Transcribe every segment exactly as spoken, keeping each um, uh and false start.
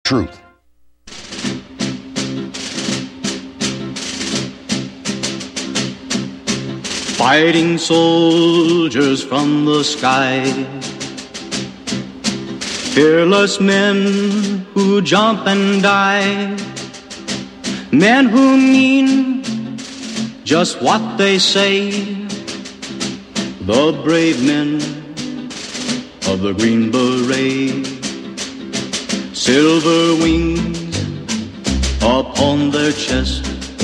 Truth. Fighting soldiers from the sky, fearless men who jump and die, men who mean just what they say, the brave men of the Green Beret, silver wings upon their chest.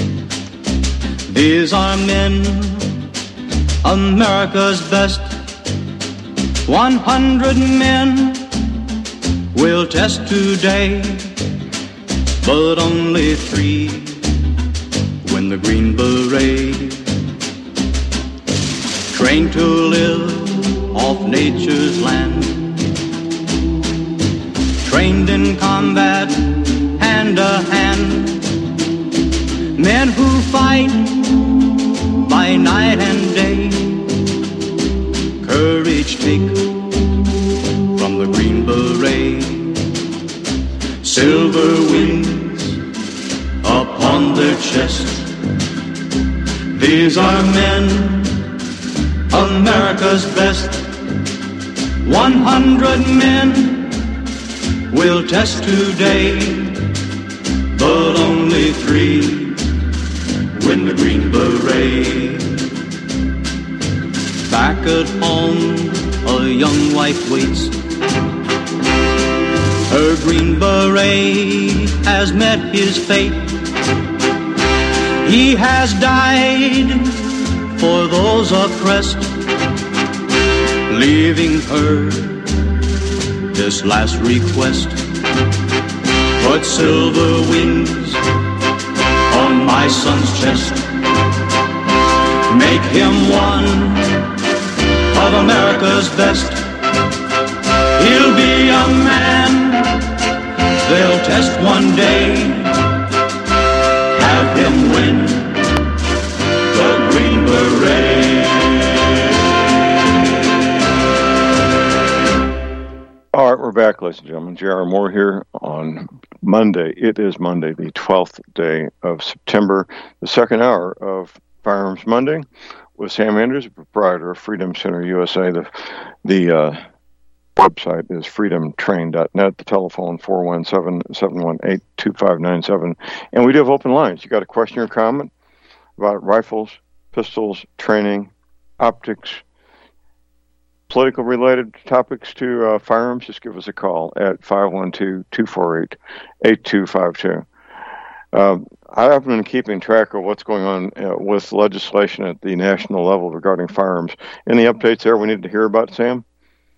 These are men, America's best. One hundred men will test today, but only three win the Green Beret. Trained to live off nature's land, trained in combat hand to hand, men who fight by night and day, courage take from the Green Beret, silver wings upon their chest. These are men, America's best. One hundred men will test today, but only three win the Green Beret. Back at home, a young wife waits. Her Green Beret has met his fate. He has died for those oppressed, leaving her this last request. Put silver wings on my son's chest. Make him one of America's best. He'll be a man they'll test one day. Have him win the Green Beret. All right, we're back, ladies and gentlemen. J R. Moore here on Monday. It is Monday, the twelfth day of September, the second hour of Firearms Monday with Sam Andrews, proprietor of Freedom Center U S A. The the uh, website is freedom train dot net. The telephone four one seven, seven one eight, two five nine seven. And we do have open lines. You got a question or comment about rifles, pistols, training, optics, political related topics to uh, firearms, just give us a call at five one two, two four eight, eight two five two. Uh, I have been keeping track of what's going on uh, with legislation at the national level regarding firearms. Any updates there we need to hear about, Sam?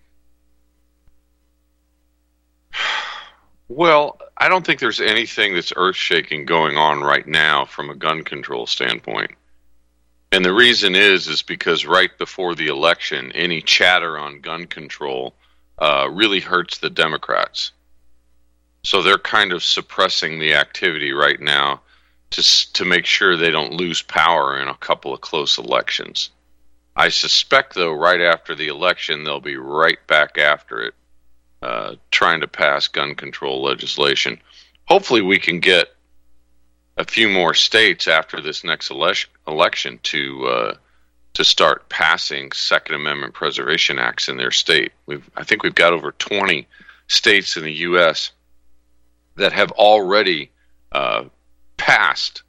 Well, I don't think there's anything that's earth-shaking going on right now from a gun control standpoint. And the reason is, is because right before the election, any chatter on gun control uh, really hurts the Democrats. So they're kind of suppressing the activity right now to to make sure they don't lose power in a couple of close elections. I suspect, though, right after the election, they'll be right back after it, uh, trying to pass gun control legislation. Hopefully we can get a few more states after this next ele- election to uh, to start passing Second Amendment Preservation Acts in their state. We've I think we've got over twenty states in the U S that have already uh, passed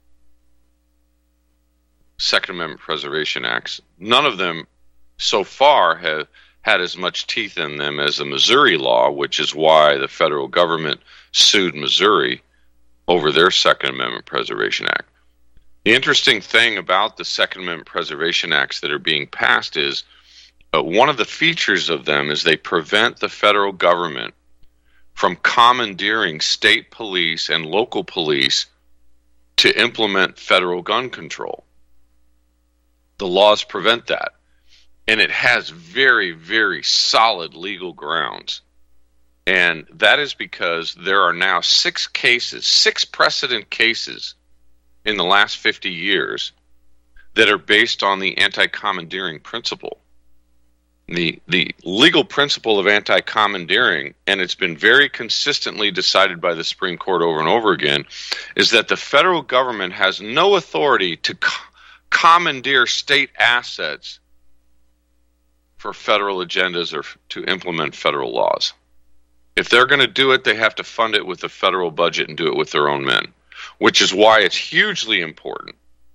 Second Amendment Preservation Acts. None of them so far have had as much teeth in them as the Missouri law, which is why the federal government sued Missouri over their Second Amendment Preservation Act. The interesting thing about the Second Amendment Preservation Acts that are being passed is uh, one of the features of them is they prevent the federal government from commandeering state police and local police to implement federal gun control. The laws prevent that. And it has very, very solid legal grounds. And that is because there are now six cases, six precedent cases in the last fifty years that are based on the anti-commandeering principle. the the legal principle of anti-commandeering, and it's been very consistently decided by the Supreme Court over and over again, is that the federal government has no authority to co- commandeer state assets for federal agendas or f- to implement federal laws. If they're going to do it, they have to fund it with the federal budget and do it with their own men, which is why it's hugely important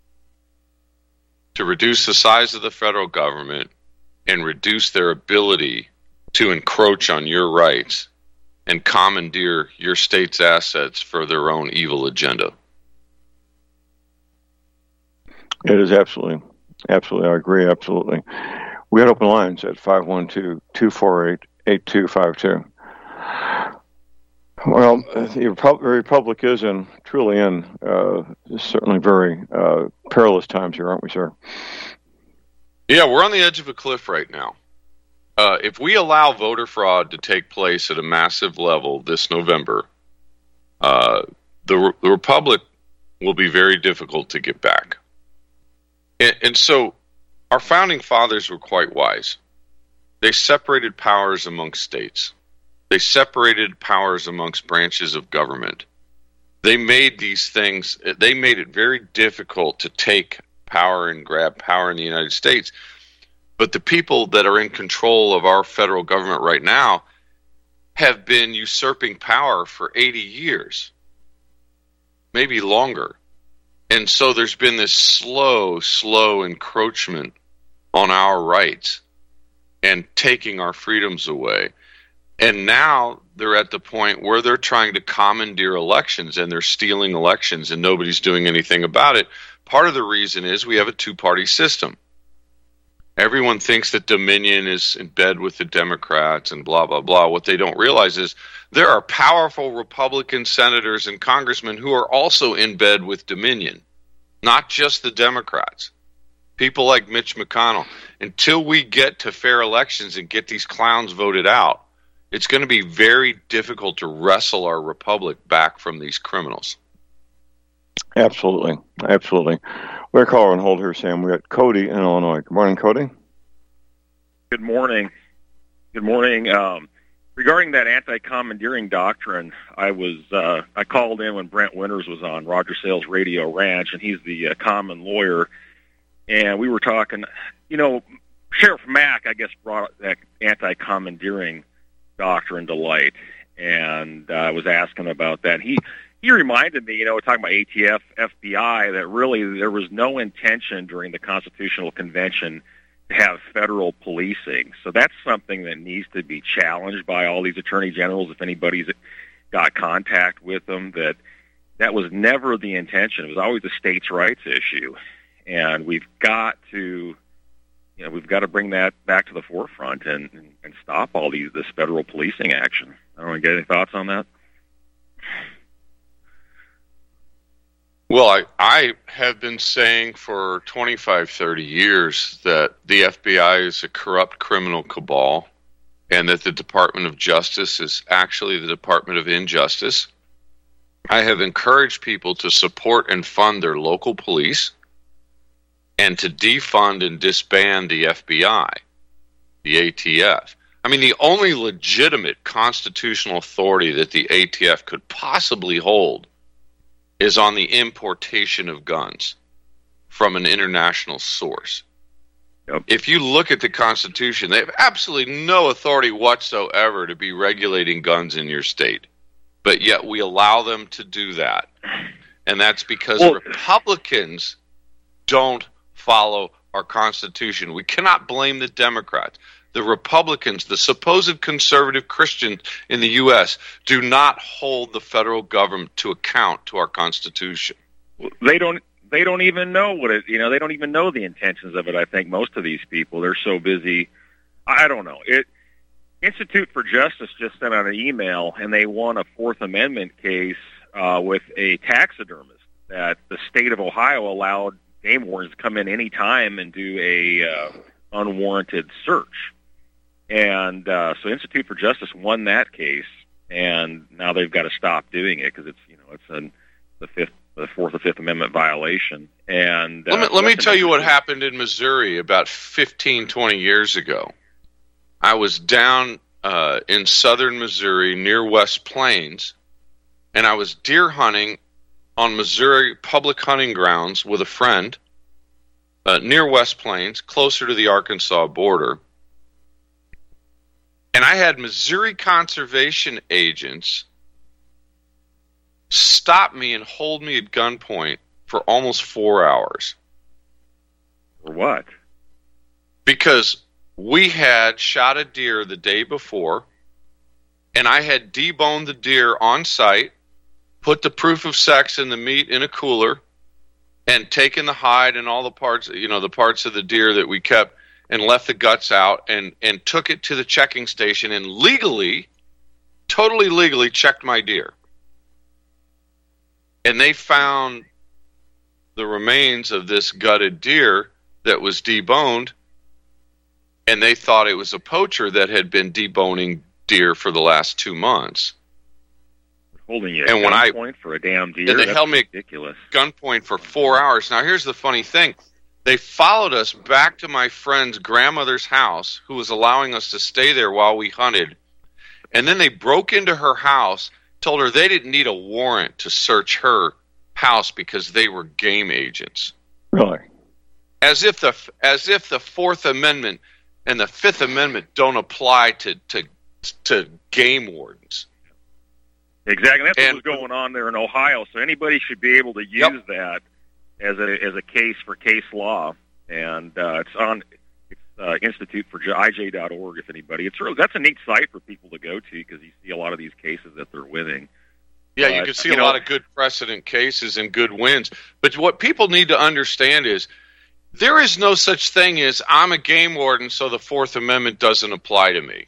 to reduce the size of the federal government and reduce their ability to encroach on your rights and commandeer your state's assets for their own evil agenda. It is absolutely, absolutely, I agree, absolutely. We had open lines at five one two, two four eight, eight two five two. Well, the Republic is in, truly in, uh, certainly very uh, perilous times here, aren't we, sir? Yeah, we're on the edge of a cliff right now. Uh, if we allow voter fraud to take place at a massive level this November, uh, the, the Republic will be very difficult to get back. And, and so our founding fathers were quite wise. They separated powers amongst states. They separated powers amongst branches of government. They made these things, they made it very difficult to take power and grab power in the United States. But the people that are in control of our federal government right now have been usurping power for eighty years, maybe longer. And so there's been this slow, slow encroachment on our rights and taking our freedoms away. And now they're at the point where they're trying to commandeer elections, and they're stealing elections, and nobody's doing anything about it. Part of the reason is we have a two-party system. Everyone thinks that Dominion is in bed with the Democrats and blah, blah, blah. What they don't realize is there are powerful Republican senators and congressmen who are also in bed with Dominion, not just the Democrats. People like Mitch McConnell. Until we get to fair elections and get these clowns voted out, it's going to be very difficult to wrestle our republic back from these criminals. Absolutely. Absolutely. We're calling on hold here, Sam. We got Cody in Illinois. Good morning, Cody. Good morning. Good morning. Um, regarding that anti-commandeering doctrine, I was uh, I called in when Brent Winters was on Roger Sales Radio Ranch, and he's the uh, common lawyer, and we were talking, you know, Sheriff Mack, I guess, brought that anti-commandeering doctrine to light, and I uh, was asking about that. He he reminded me, you know, talking about A T F, F B I, that really there was no intention during the Constitutional Convention to have federal policing. So that's something that needs to be challenged by all these attorney generals, if anybody's got contact with them, that that was never the intention. It was always a states' rights issue, and we've got to You know, we've got to bring that back to the forefront and, and, and stop all these this federal policing action. I don't know, get any thoughts on that? Well, I, I have been saying for twenty-five, thirty years that the F B I is a corrupt criminal cabal and that the Department of Justice is actually the Department of Injustice. I have encouraged people to support and fund their local police and to defund and disband the F B I, the A T F. I mean, the only legitimate constitutional authority that the A T F could possibly hold is on the importation of guns from an international source. Yep. If you look at the Constitution, they have absolutely no authority whatsoever to be regulating guns in your state. But yet we allow them to do that. And that's because well, Republicans don't follow our Constitution. We cannot blame the Democrats. The Republicans, the supposed conservative Christians in the U S, do not hold the federal government to account to our Constitution. They don't. They don't even know what it. You know, they don't even know the intentions of it. I think most of these people, they're so busy. I don't know. It. Institute for Justice just sent out an email, and they won a Fourth Amendment case uh, with a taxidermist that the state of Ohio allowed game wardens to come in any time and do a uh, unwarranted search. And uh, so Institute for Justice won that case, and now they've got to stop doing it because it's you know it's an, the fifth, the Fourth or Fifth Amendment violation. And uh, let me let me tell you what happened in Missouri about fifteen, twenty years ago. I was down uh, in southern Missouri near West Plains, and I was deer hunting on Missouri public hunting grounds with a friend uh, near West Plains, closer to the Arkansas border. And I had Missouri conservation agents stop me and hold me at gunpoint for almost four hours. For what? Because we had shot a deer the day before, and I had deboned the deer on site, put the proof of sex in the meat in a cooler, and taken the hide and all the parts, you know, the parts of the deer that we kept, and left the guts out, and, and took it to the checking station and legally, totally legally checked my deer. And they found the remains of this gutted deer that was deboned, and they thought it was a poacher that had been deboning deer for the last two months. Holding you and at when I, gunpoint for a damn deer? And they That's held me ridiculous. at gunpoint for four hours. Now, here's the funny thing. They followed us back to my friend's grandmother's house, who was allowing us to stay there while we hunted. And then they broke into her house, told her they didn't need a warrant to search her house because they were game agents. Really? As if the as if the Fourth Amendment and the Fifth Amendment don't apply to to, to game wardens. Exactly. That's and, what was going on there in Ohio. So anybody should be able to use yep. that as a as a case for case law, and uh, it's on it's uh, Institute for I J dot org. If anybody, it's really, that's a neat site for people to go to because you see a lot of these cases that they're winning. Yeah, but, you can see you a know, lot of good precedent cases and good wins. But what people need to understand is there is no such thing as I'm a game warden, so the Fourth Amendment doesn't apply to me.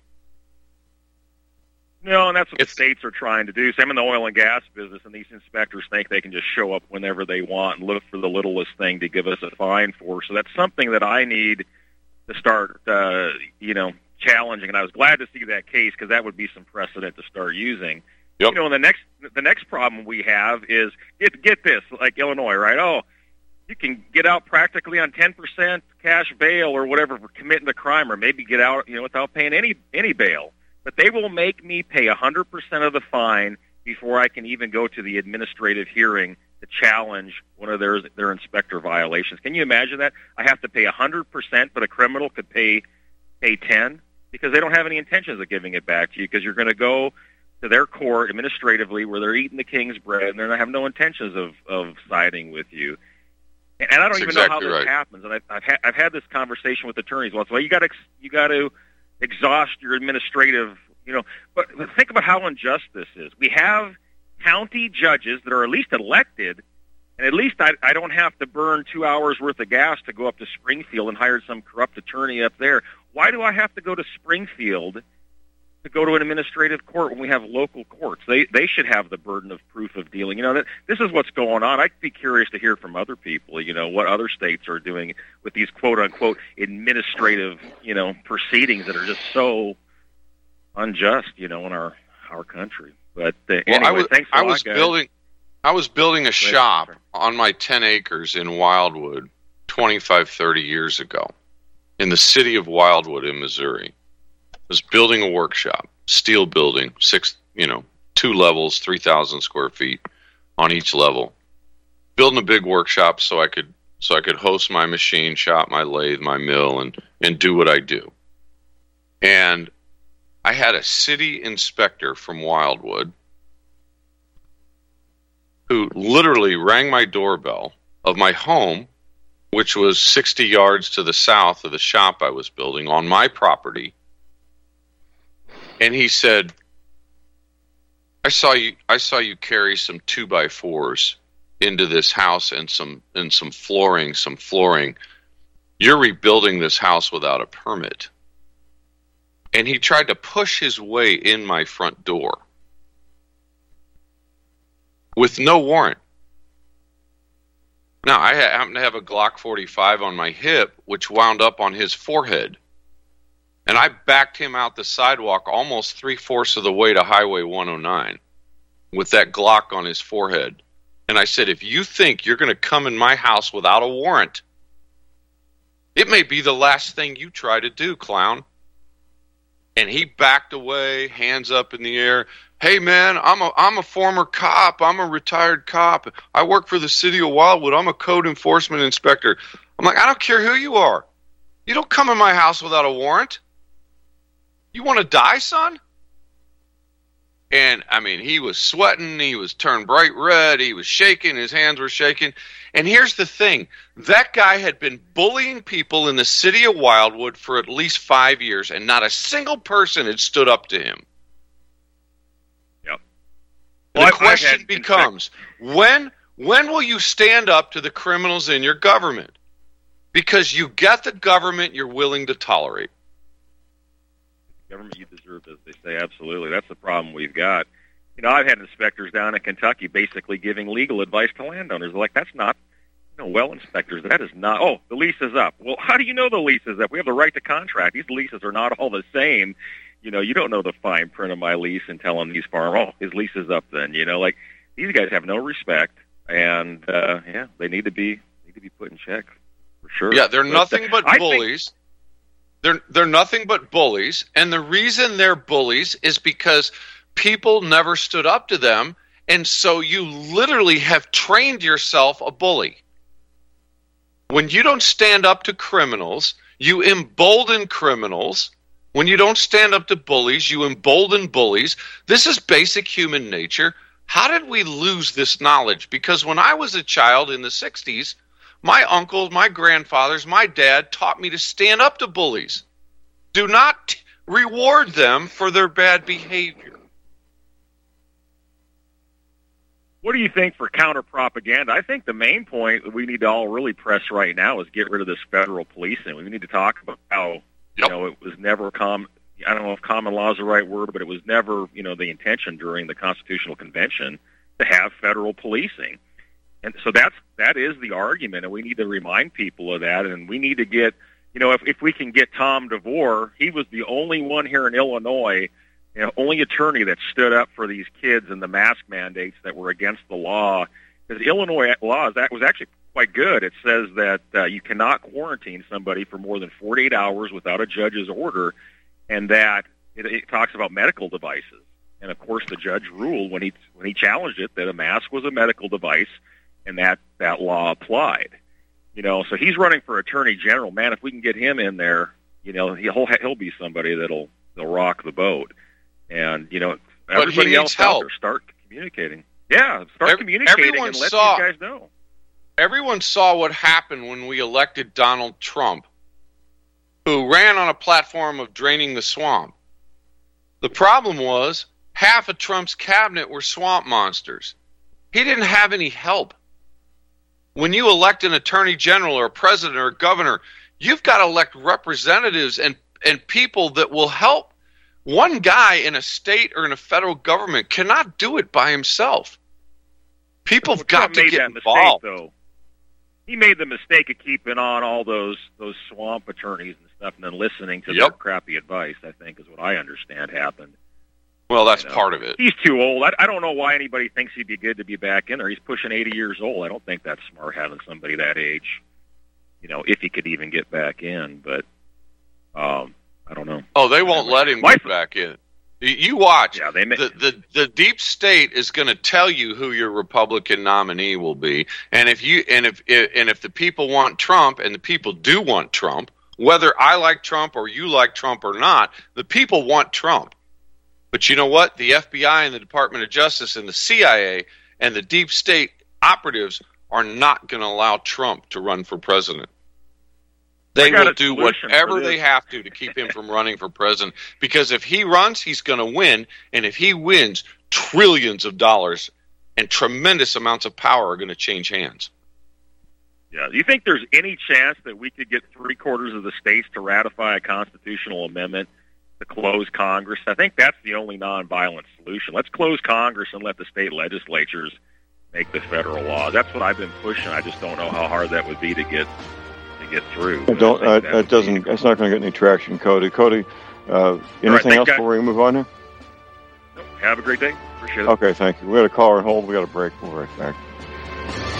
No, and that's what it's, the states are trying to do. Same in the oil and gas business, and these inspectors think they can just show up whenever they want and look for the littlest thing to give us a fine for. So that's something that I need to start, uh, you know, challenging. And I was glad to see that case because that would be some precedent to start using. Yep. You know, and the next the next problem we have is get get this, like Illinois, right? Oh, you can get out practically on ten percent cash bail or whatever for committing the crime, or maybe get out, you know, without paying any any bail. But they will make me pay one hundred percent of the fine before I can even go to the administrative hearing to challenge one of their their inspector violations. Can you imagine that? I have to pay one hundred percent, but a criminal could pay pay ten because they don't have any intentions of giving it back to you because you're going to go to their court administratively where they're eating the king's bread and they have no intentions of, of siding with you. And, and I don't That's even exactly know how this right. happens. And I, I've, ha- I've had this conversation with attorneys once. Well, you got to you got to exhaust your administrative, you know. But think about how unjust this is. We have county judges that are at least elected, and at least I, I don't have to burn two hours worth of gas to go up to Springfield and hire some corrupt attorney up there. Why do I have to go to Springfield to go to an administrative court when we have local courts? They they should have the burden of proof of dealing. You know, that this is what's going on. I'd be curious to hear from other people, you know, what other states are doing with these quote-unquote administrative, you know, proceedings that are just so unjust, you know, in our our country. But uh, well, anyway, I was, thanks a I lot, was guys. building I was building a Great. shop on my ten acres in Wildwood twenty-five, thirty years ago in the city of Wildwood in Missouri. Was building a workshop, steel building, six, you know, two levels, three thousand square feet on each level. Building a big workshop so I could so I could host my machine shop, my lathe, my mill, and and do what I do. And I had a city inspector from Wildwood who literally rang my doorbell of my home, which was sixty yards to the south of the shop I was building on my property. And he said, I saw you I saw you carry some two by fours into this house and some and some flooring, some flooring. You're rebuilding this house without a permit. And he tried to push his way in my front door with no warrant. Now, I happen to have a Glock forty-five on my hip, which wound up on his forehead. And I backed him out the sidewalk almost three-fourths of the way to Highway one oh nine with that Glock on his forehead. And I said, if you think you're going to come in my house without a warrant, it may be the last thing you try to do, clown. And he backed away, hands up in the air. Hey, man, I'm a I'm a former cop. I'm a retired cop. I work for the city of Wildwood. I'm a code enforcement inspector. I'm like, I don't care who you are. You don't come in my house without a warrant. You want to die, son? And, I mean, he was sweating. He was turned bright red. He was shaking. His hands were shaking. And here's the thing. That guy had been bullying people in the city of Wildwood for at least five years, and not a single person had stood up to him. Yep. The well, question becomes, when when will you stand up to the criminals in your government? Because you got the government you're willing to tolerate. Government you deserve, as they say, absolutely. That's the problem we've got. You know, I've had inspectors down in Kentucky basically giving legal advice to landowners. Like, that's not, you know, well, inspectors, that is not, oh, the lease is up. Well, how do you know the lease is up? We have the right to contract. These leases are not all the same. You know, you don't know the fine print of my lease and telling these farmers, oh, his lease is up then. You know, like, these guys have no respect, and, uh, yeah, they need to be need to be put in check, for sure. Yeah, they're but, nothing but I bullies. Think, They're they're nothing but bullies, and the reason they're bullies is because people never stood up to them, and so you literally have trained yourself a bully. When you don't stand up to criminals, you embolden criminals. When you don't stand up to bullies, you embolden bullies. This is basic human nature. How did we lose this knowledge? Because when I was a child in the sixties, my uncles, my grandfathers, my dad taught me to stand up to bullies. Do not reward them for their bad behavior. What do you think for counter-propaganda? I think the main point that we need to all really press right now is get rid of this federal policing. We need to talk about how, you Yep. know, it was never com- I don't know if common law is the right word, but it was never, you know, the intention during the Constitutional Convention to have federal policing. And so that's, that is the argument, and we need to remind people of that, and we need to get, you know, if, if we can get Tom DeVore, he was the only one here in Illinois, you know, only attorney that stood up for these kids and the mask mandates that were against the law. Because Illinois law that was actually quite good. It says that uh, you cannot quarantine somebody for more than forty-eight hours without a judge's order, and that it, it talks about medical devices. And of course, the judge ruled when he when he challenged it that a mask was a medical device, and that that law applied. You know, so he's running for attorney general. Man, if we can get him in there, you know, he'll he'll be somebody that'll that'll rock the boat. And you know, everybody else help. out there, start communicating. Yeah, start Every, communicating and let saw, these guys know. Everyone saw what happened when we elected Donald Trump, who ran on a platform of draining the swamp. The problem was half of Trump's cabinet were swamp monsters. He didn't have any help. When you elect an attorney general or a president or a governor, you've got to elect representatives and, and people that will help. One guy in a state or in a federal government cannot do it by himself. People have got to get involved. Mistake, though. He made the mistake of keeping on all those those swamp attorneys and stuff, and then listening to Yep. their crappy advice. I think is what I understand happened. Well, that's You know, part of it. He's too old. I, I don't know why anybody thinks he'd be good to be back in there. He's pushing eighty years old. I don't think that's smart having somebody that age. You know, if he could even get back in, but um, I don't know. Oh, they won't let him My- get back in. You- You watch. Yeah, they may- the, the the deep state is going to tell you who your Republican nominee will be, and if you and if and if the people want Trump, and the people do want Trump, whether I like Trump or you like Trump or not, the people want Trump. But you know what? The F B I and the Department of Justice and the C I A and the deep state operatives are not going to allow Trump to run for president. They got will a do solution whatever for this. they have to to keep him from running for president. Because if he runs, he's going to win. And if he wins, trillions of dollars and tremendous amounts of power are going to change hands. Yeah. Do you think there's any chance that we could get three quarters of the states to ratify a constitutional amendment to close Congress? I think that's the only nonviolent solution. Let's close Congress and let the state legislatures make the federal law. That's what I've been pushing. I just don't know how hard that would be to get to get through. It don't. I Uh, think that it would doesn't. be- It's not going to get any traction, Cody. Cody, uh, anything thank else you. before we move on here? Have a great day. Appreciate it. Okay, thank you. We got a caller on hold. We got a break. We'll be right back.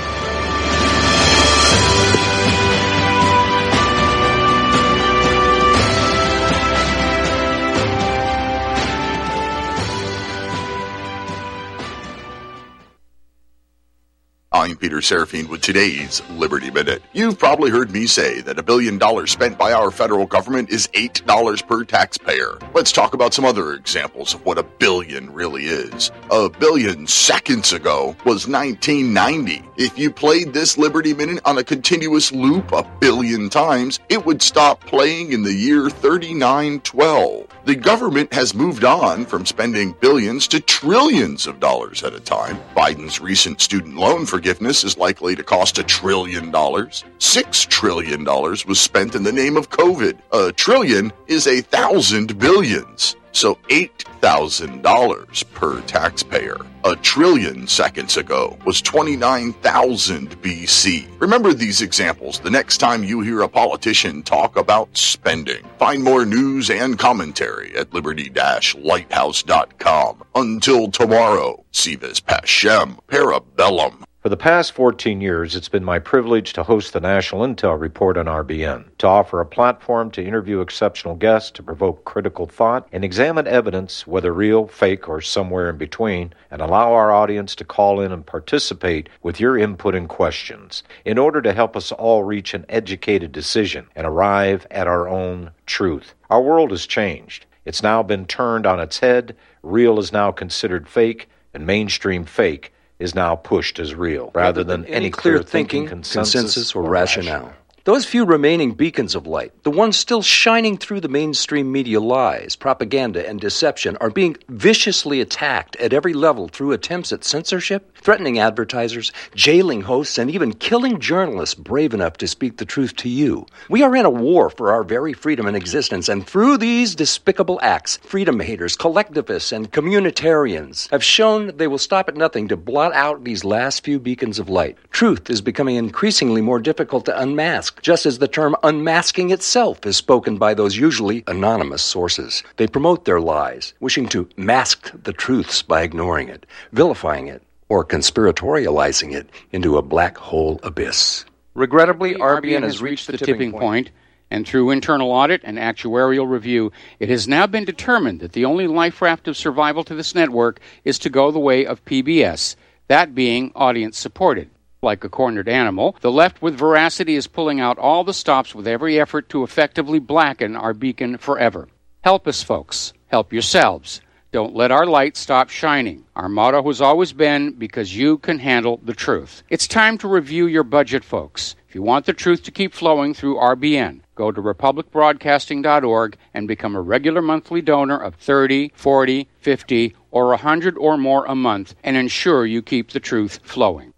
I'm Peter Serafine with today's Liberty Minute. You've probably heard me say that a billion dollars spent by our federal government is eight dollars per taxpayer. Let's talk about some other examples of what a billion really is. A billion seconds ago was nineteen ninety. If you played this Liberty Minute on a continuous loop a billion times, it would stop playing in the year thirty-nine twelve. The government has moved on from spending billions to trillions of dollars at a time. Biden's recent student loan forgiveness is likely to cost a trillion dollars. Six trillion dollars was spent in the name of COVID. A trillion is a thousand billions. So eight thousand dollars per taxpayer. A trillion seconds ago was twenty-nine thousand B C. Remember these examples the next time you hear a politician talk about spending. Find more news and commentary at liberty dash lighthouse dot com. Until tomorrow, Sivis Pashem Parabellum. For the past fourteen years, it's been my privilege to host the National Intel Report on R B N, to offer a platform to interview exceptional guests, to provoke critical thought, and examine evidence, whether real, fake, or somewhere in between, and allow our audience to call in and participate with your input and questions, in order to help us all reach an educated decision and arrive at our own truth. Our world has changed. It's now been turned on its head. Real is now considered fake, and mainstream fake is now pushed as real, rather than any, any clear thinking, thinking consensus, consensus or, or rationale. rationale. Those few remaining beacons of light, the ones still shining through the mainstream media lies, propaganda, and deception, are being viciously attacked at every level through attempts at censorship, threatening advertisers, jailing hosts, and even killing journalists brave enough to speak the truth to you. We are in a war for our very freedom and existence, and through these despicable acts, freedom haters, collectivists, and communitarians have shown they will stop at nothing to blot out these last few beacons of light. Truth is becoming increasingly more difficult to unmask, just as the term unmasking itself is spoken by those usually anonymous sources. They promote their lies, wishing to mask the truths by ignoring it, vilifying it, or conspiratorializing it into a black hole abyss. Regrettably, R B N has reached the tipping point, and through internal audit and actuarial review, it has now been determined that the only life raft of survival to this network is to go the way of P B S, that being audience-supported. Like a cornered animal, the left with veracity is pulling out all the stops with every effort to effectively blacken our beacon forever. Help us, folks. Help yourselves. Don't let our light stop shining. Our motto has always been, because you can handle the truth. It's time to review your budget, folks. If you want the truth to keep flowing through R B N, go to republic broadcasting dot org and become a regular monthly donor of thirty, forty, fifty, or one hundred or more a month, and ensure you keep the truth flowing.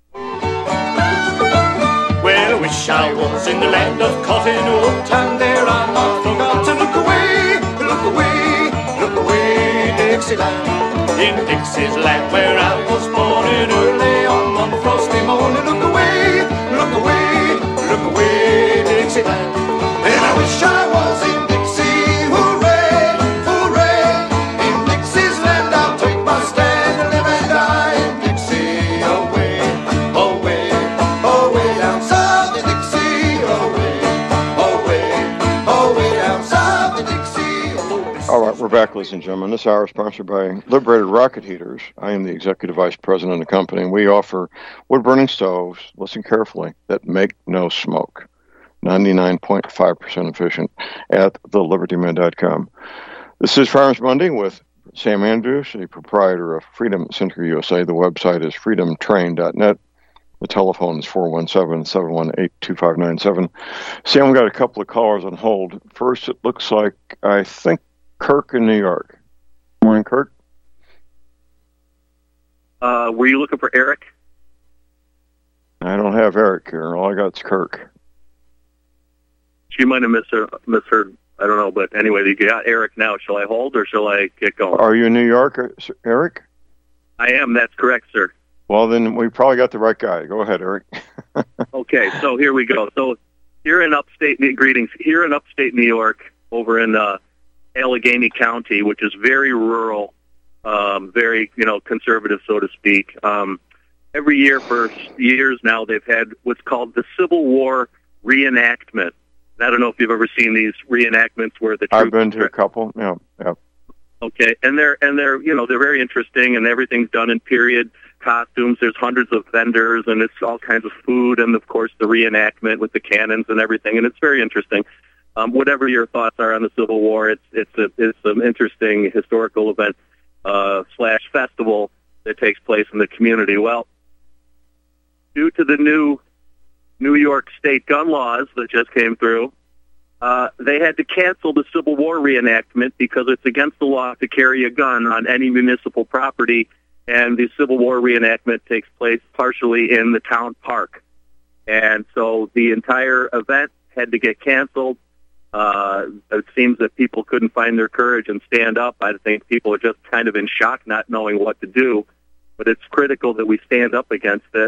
Well, I wish I was in the land of cotton wool, and there I not forgot to look away, look away, look away, Dixieland. In Dixie's land where I was born, and early on one frosty morning, look away, look away, look away, Dixieland. And I wish I was in Dixie, hooray, hooray. In Dixie's land I'll take my stand and live and die in Dixie, away, away, away down south in Dixie, away, away, away down south in Dixie. Oh, All right, we're back, ladies and gentlemen. This hour is sponsored by Liberated Rocket Heaters. I am the executive vice president of the company, and we offer wood-burning stoves, listen carefully, that make no smoke. ninety-nine point five percent efficient at the liberty men dot com. This is Farmers Monday with Sam Andrews, the proprietor of Freedom Center U S A. The website is freedom train dot net. The telephone is four one seven, seven one eight, two five nine seven. Sam, we've got a couple of callers on hold. First, it looks like, I think, Kirk in New York. Morning, Kirk. Uh, were you looking for Eric? I don't have Eric here. All I got is Kirk. She might have misheard, misheard. I don't know, but anyway, you got Eric now. Shall I hold or shall I get going? Are you in New York, Eric? I am. That's correct, sir. Well, then we probably got the right guy. Go ahead, Eric. Okay, so here we go. So here in upstate, greetings, here in upstate New York, over in uh, Allegheny County, which is very rural, um, very, you know, conservative, so to speak. Um, every year for years now, they've had what's called the Civil War reenactment. I don't know if you've ever seen these reenactments where the troops... I've been to a couple, yeah, yeah. Okay, and they're, and they're, you know, they're very interesting, and everything's done in period costumes. There's hundreds of vendors, and it's all kinds of food, and of course the reenactment with the cannons and everything. And it's very interesting. Um, whatever your thoughts are on the Civil War, it's it's a, it's an interesting historical event uh, slash festival that takes place in the community. Well, due to the new New York State gun laws that just came through, uh, they had to cancel the Civil War reenactment because it's against the law to carry a gun on any municipal property, and the Civil War reenactment takes place partially in the town park. And so the entire event had to get canceled. Uh, it seems that people couldn't find their courage and stand up. I think people are just kind of in shock, not knowing what to do. But it's critical that we stand up against this.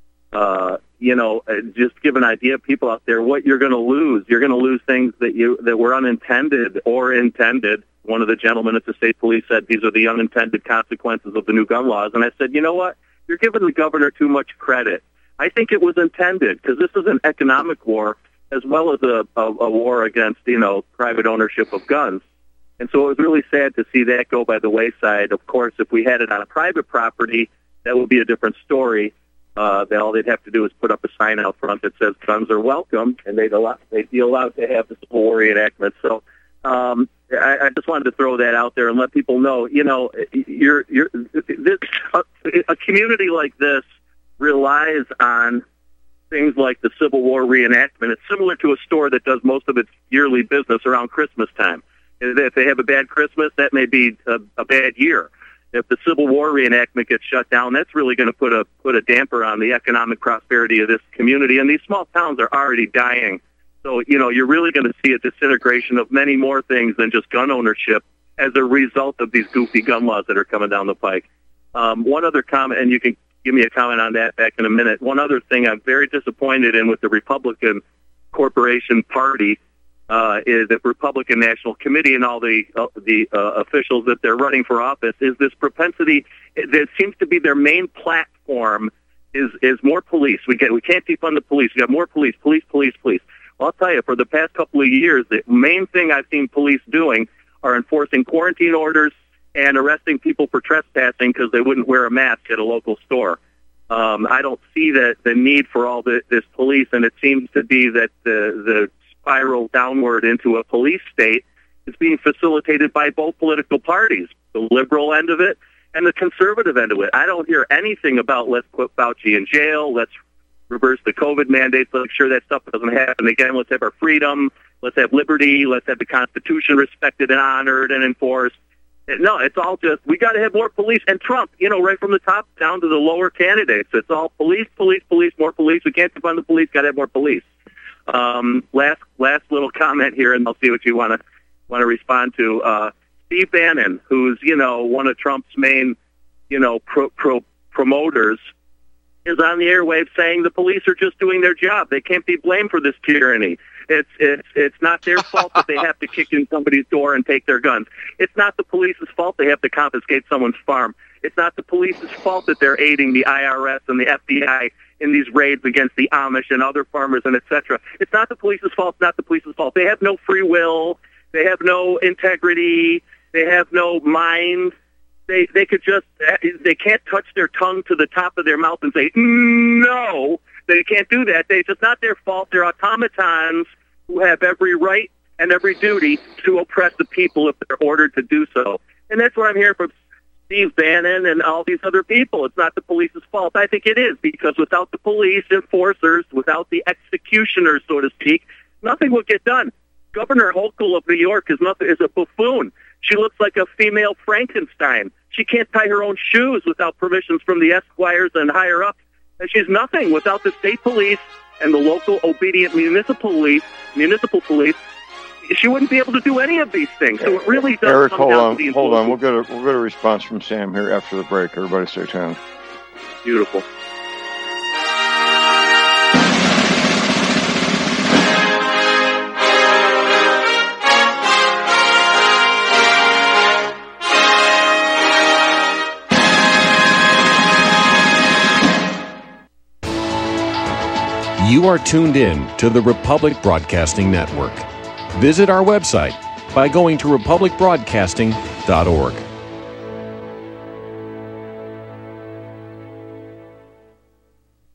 Uh, you know, just give an idea of people out there what you're going to lose. You're going to lose things that you that were unintended or intended. One of the gentlemen at the state police said these are the unintended consequences of the new gun laws. And I said, you know what? You're giving the governor too much credit. I think it was intended because this is an economic war as well as a, a, a war against, you know, private ownership of guns. And so it was really sad to see that go by the wayside. Of course, if we had it on a private property, that would be a different story. Uh, then all they'd have to do is put up a sign out front that says guns are welcome, and they'd, allow, they'd be allowed to have the Civil War reenactment. So um, I, I just wanted to throw that out there and let people know, you know, you're, you're, this, a, a community like this relies on things like the Civil War reenactment. It's similar to a store that does most of its yearly business around Christmas time. If they have a bad Christmas, that may be a, a bad year. If the Civil War reenactment gets shut down, that's really going to put a put a damper on the economic prosperity of this community. And these small towns are already dying. So, you know, you're really going to see a disintegration of many more things than just gun ownership as a result of these goofy gun laws that are coming down the pike. Um, one other comment, and you can give me a comment on that back in a minute. One other thing I'm very disappointed in with the Republican Corporation Party uh, is the Republican National Committee and all the uh, the uh, officials that they're running for office is this propensity that seems to be their main platform is is more police. We get we can't defund the police. We got more police, police, police, police. Well, I'll tell you, for the past couple of years, the main thing I've seen police doing are enforcing quarantine orders and arresting people for trespassing because they wouldn't wear a mask at a local store. Um, I don't see that the need for all the, this police, and it seems to be that the, the spiral downward into a police state is being facilitated by both political parties, the liberal end of it and the conservative end of it. I don't hear anything about let's put Fauci in jail, let's reverse the COVID mandates, let's make sure that stuff doesn't happen again, let's have our freedom, let's have liberty, let's have the Constitution respected and honored and enforced. No, it's all just, we got to have more police. And Trump, you know, right from the top down to the lower candidates, it's all police, police, police, more police. We can't defund the police, got to have more police. Um, last last little comment here, and I'll see what you want to want to respond to. Uh, Steve Bannon, who's, you know, one of Trump's main, you know, pro, pro, promoters, is on the airwaves saying the police are just doing their job. They can't be blamed for this tyranny. It's it's it's not their fault that they have to kick in somebody's door and take their guns. It's not the police's fault they have to confiscate someone's farm. It's not the police's fault that they're aiding the I R S and the F B I in these raids against the Amish and other farmers and et cetera. It's not the police's fault. It's not the police's fault. They have no free will. They have no integrity. They have no mind. They they could just they can't touch their tongue to the top of their mouth and say no. They can't do that. They, it's not their fault. They're automatons who have every right and every duty to oppress the people if they're ordered to do so. And that's what I'm hearing from Steve Bannon and all these other people. It's not the police's fault. I think it is, because without the police enforcers, without the executioners, so to speak, nothing would get done. Governor Hochul of New York is nothing is a buffoon. She looks like a female Frankenstein. She can't tie her own shoes without permissions from the esquires and higher ups. And she's nothing without the state police and the local obedient municipal police. Municipal police, she wouldn't be able to do any of these things. So it really does. Eric, come hold down on, to the hold on. We'll get a we'll get a response from Sam here after the break. Everybody, stay tuned. Beautiful. You are tuned in to the Republic Broadcasting Network. Visit our website by going to republic broadcasting dot org.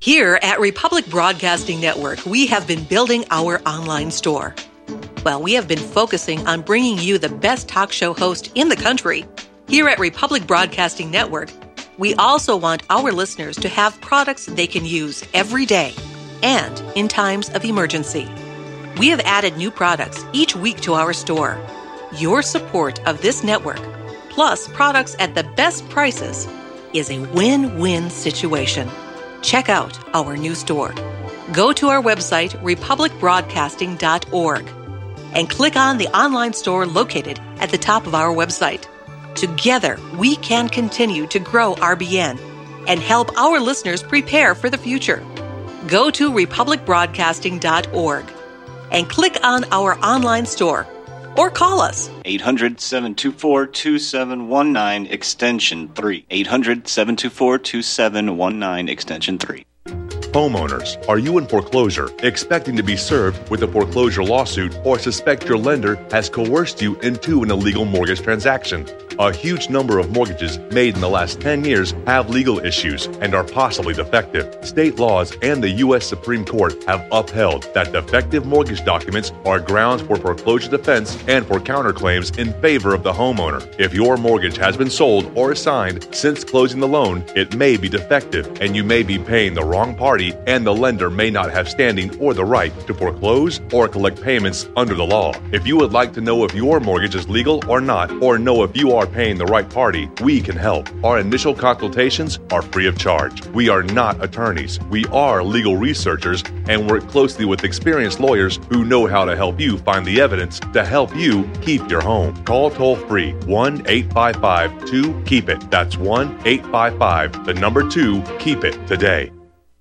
Here at Republic Broadcasting Network, we have been building our online store. Well, we have been focusing on bringing you the best talk show host in the country. Here at Republic Broadcasting Network, we also want our listeners to have products they can use every day and in times of emergency. We have added new products each week to our store. Your support of this network, plus products at the best prices, is a win-win situation. Check out our new store. Go to our website, republic broadcasting dot org, and click on the online store located at the top of our website. Together, we can continue to grow R B N and help our listeners prepare for the future. Go to republic broadcasting dot org and click on our online store or call us. eight hundred, seven two four, two seven one nine, extension three. eight hundred, seven two four, two seven one nine, extension three. Homeowners, are you in foreclosure, expecting to be served with a foreclosure lawsuit, or suspect your lender has coerced you into an illegal mortgage transaction? A huge number of mortgages made in the last ten years have legal issues and are possibly defective. State laws and the U S Supreme Court have upheld that defective mortgage documents are grounds for foreclosure defense and for counterclaims in favor of the homeowner. If your mortgage has been sold or assigned since closing the loan, it may be defective and you may be paying the wrong party, and the lender may not have standing or the right to foreclose or collect payments under the law. If you would like to know if your mortgage is legal or not, or know if you are paying the right party, we can help. Our initial consultations are free of charge. We are not attorneys. We are legal researchers and work closely with experienced lawyers who know how to help you find the evidence to help you keep your home. Call toll-free one eight five five two keep it. That's one eight five five, the number two, keep it today.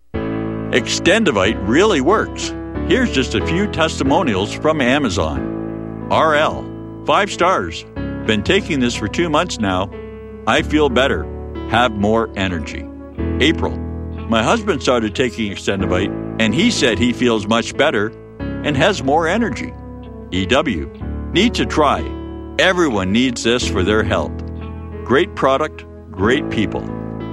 Extendivite really works. Here's just a few testimonials from Amazon. R L, five stars. Been taking this for two months now. I feel better. Have more energy. April, my husband started taking Extendivite, and he said he feels much better and has more energy. E W, need to try. Everyone needs this for their health. Great product, great people.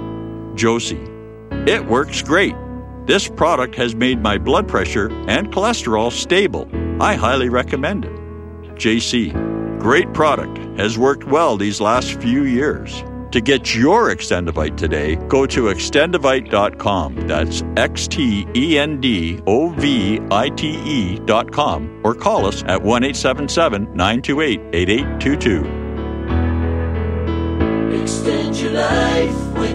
Josie, it works great. This product has made my blood pressure and cholesterol stable. I highly recommend it. J C, great product. Has worked well these last few years. To get your Extendivite today, go to extendivite dot com. That's X T E N D O V I T E dot com. Or call us at one eight seven seven, nine two eight, eight eight two two. Extend your life with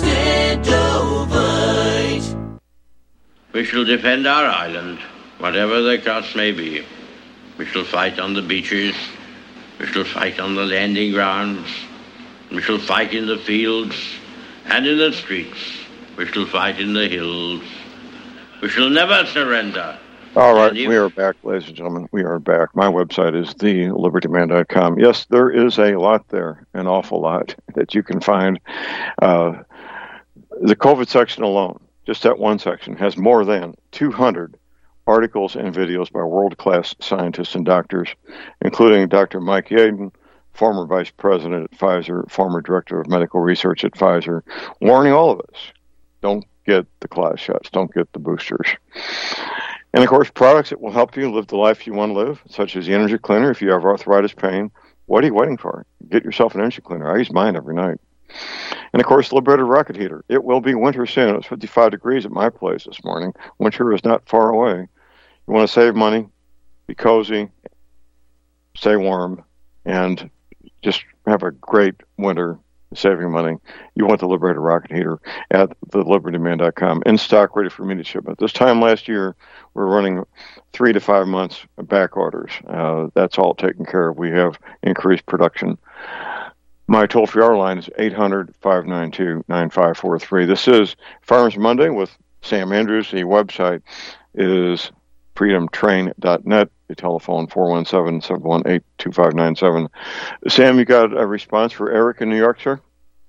Extendovite. We shall defend our island, whatever the cost may be. We shall fight on the beaches. We shall fight on the landing grounds. We shall fight in the fields and in the streets. We shall fight in the hills. We shall never surrender. All right, we are back, ladies and gentlemen. We are back. My website is the liberty man dot com. Yes, there is a lot there, an awful lot that you can find. Uh, the COVID section alone, just that one section, has more than two hundred articles and videos by world-class scientists and doctors, including Doctor Mike Yaden, former vice president at Pfizer, former director of medical research at Pfizer, warning all of us, don't get the class shots, don't get the boosters. And, of course, products that will help you live the life you want to live, such as the energy cleaner. If you have arthritis pain, what are you waiting for? Get yourself an energy cleaner. I use mine every night. And, of course, the Liberator rocket heater. It will be winter soon. It's fifty-five degrees at my place this morning. Winter is not far away. You want to save money, be cozy, stay warm, and just have a great winter saving money. You want the Liberator rocket heater at the liberty man dot com. In stock, ready for immediate shipment. This time last year, we're running three to five months of back orders. Uh, that's all taken care of. We have increased production. My toll-free hour line is eight hundred, five nine two, nine five four three. This is Farmers Monday with Sam Andrews. The website is freedom train dot net. The telephone four one seven, seven one eight, two five nine seven. Sam, you got a response for Eric in New York, sir?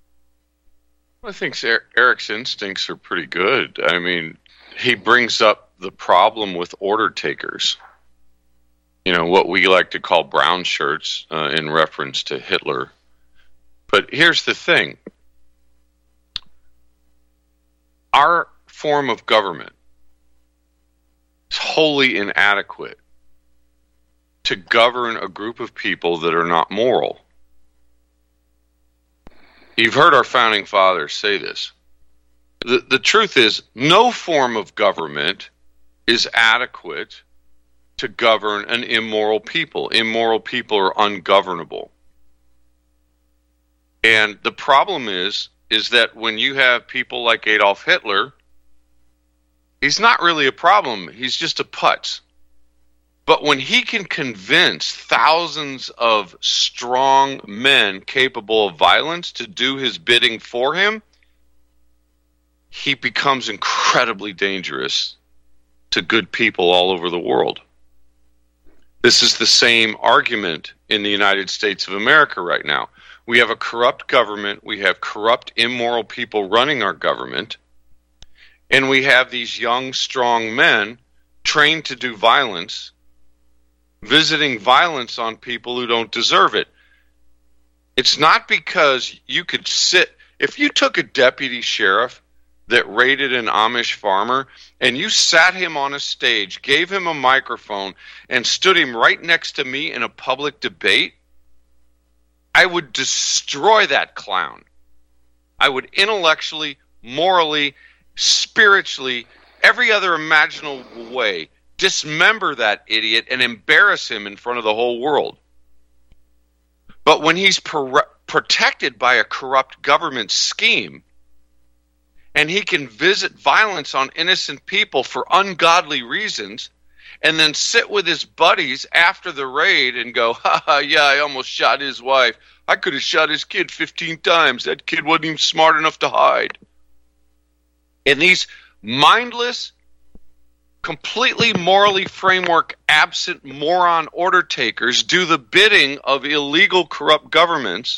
I think Eric's instincts are pretty good. I mean, he brings up the problem with order takers. You know, what we like to call brown shirts uh, in reference to Hitler. But here's the thing. Our form of government is wholly inadequate to govern a group of people that are not moral. You've heard our founding fathers say this. The, the truth is, no form of government is adequate to govern an immoral people. Immoral people are ungovernable. And the problem is, is that when you have people like Adolf Hitler, he's not really a problem. He's just a putz. But when he can convince thousands of strong men capable of violence to do his bidding for him, he becomes incredibly dangerous to good people all over the world. This is the same argument in the United States of America right now. We have a corrupt government, we have corrupt, immoral people running our government, and we have these young, strong men trained to do violence, visiting violence on people who don't deserve it. It's not because you could sit, if you took a deputy sheriff that raided an Amish farmer and you sat him on a stage, gave him a microphone, and stood him right next to me in a public debate, I would destroy that clown. I would intellectually, morally, spiritually, every other imaginable way dismember that idiot and embarrass him in front of the whole world. But when he's per- protected by a corrupt government scheme, and he can visit violence on innocent people for ungodly reasons, and then sit with his buddies after the raid and go, ha ha, yeah, I almost shot his wife. I could have shot his kid fifteen times. That kid wasn't even smart enough to hide. And these mindless, completely morally framework absent moron order takers do the bidding of illegal, corrupt governments.